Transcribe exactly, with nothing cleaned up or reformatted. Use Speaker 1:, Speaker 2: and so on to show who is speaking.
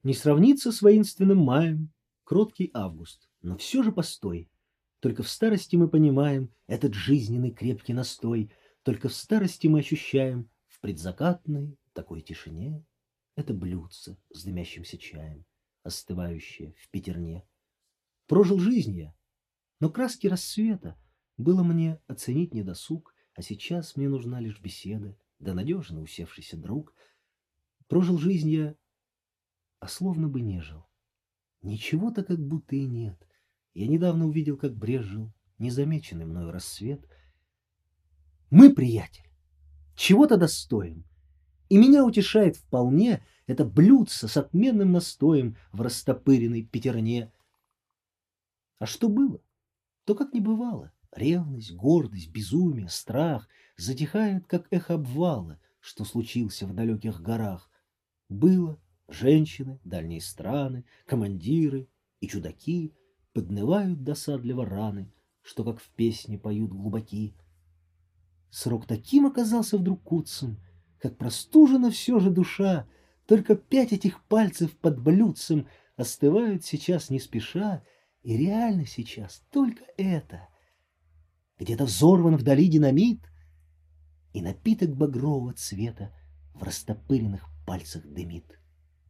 Speaker 1: Не сравнится с воинственным маем кроткий август, но все же постой. Только в старости мы понимаем этот жизненный крепкий настой, только в старости мы ощущаем в предзакатной такой тишине это блюдце с дымящимся чаем, остывающее в пятерне. Прожил жизнь я, но краски рассвета было мне оценить недосуг, а сейчас мне нужна лишь беседа, да надежно усевшийся друг. Прожил жизнь я, а словно бы не жил. Ничего-то как будто и нет. Я недавно увидел, как брезжил незамеченный мною рассвет. Мы, приятель, чего-то достоин, и меня утешает вполне это блюдце с отменным настоем в растопыренной пятерне. А что было, то как не бывало. Ревность, гордость, безумие, страх затихают, как эхо обвала, что случился в далеких горах. Было женщины, дальние страны, командиры и чудаки поднывают досадливо раны, что, как в песне, поют глубоки. Срок таким оказался вдруг куцым, как простужена все же душа, только пять этих пальцев под блюдцем остывают сейчас не спеша, и реально сейчас только это. Где-то взорван вдали динамит, и напиток багрового цвета в растопыренных пальцах дымит.